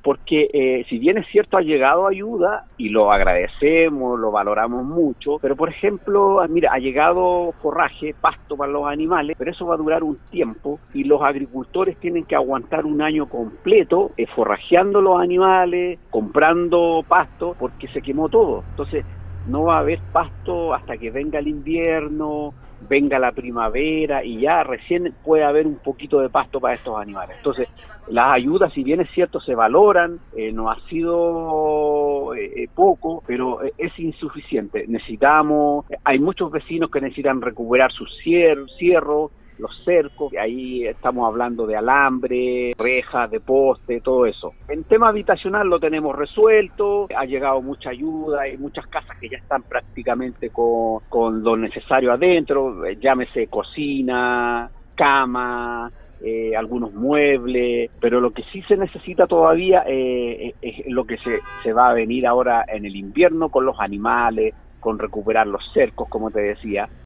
porque si bien es cierto ha llegado ayuda y lo agradecemos, lo valoramos mucho, pero por ejemplo, mira, ha llegado forraje, pasto para los animales, pero eso va a durar un tiempo y los agricultores tienen que aguantar un año completo forrajeando los animales, comprando pasto, porque se quemó todo. Entonces no va a haber pasto hasta que venga el invierno, venga la primavera y ya recién puede haber un poquito de pasto para estos animales. Entonces, las ayudas, si bien es cierto, se valoran, no ha sido poco, pero es insuficiente. Hay muchos vecinos que necesitan recuperar sus cierros, los cercos, ahí estamos hablando de alambre, rejas, de poste, todo eso. En tema habitacional lo tenemos resuelto, ha llegado mucha ayuda, hay muchas casas que ya están prácticamente con lo necesario adentro, llámese cocina, cama, algunos muebles, pero lo que sí se necesita todavía es lo que se va a venir ahora en el invierno con los animales, con recuperar los cercos, como te decía.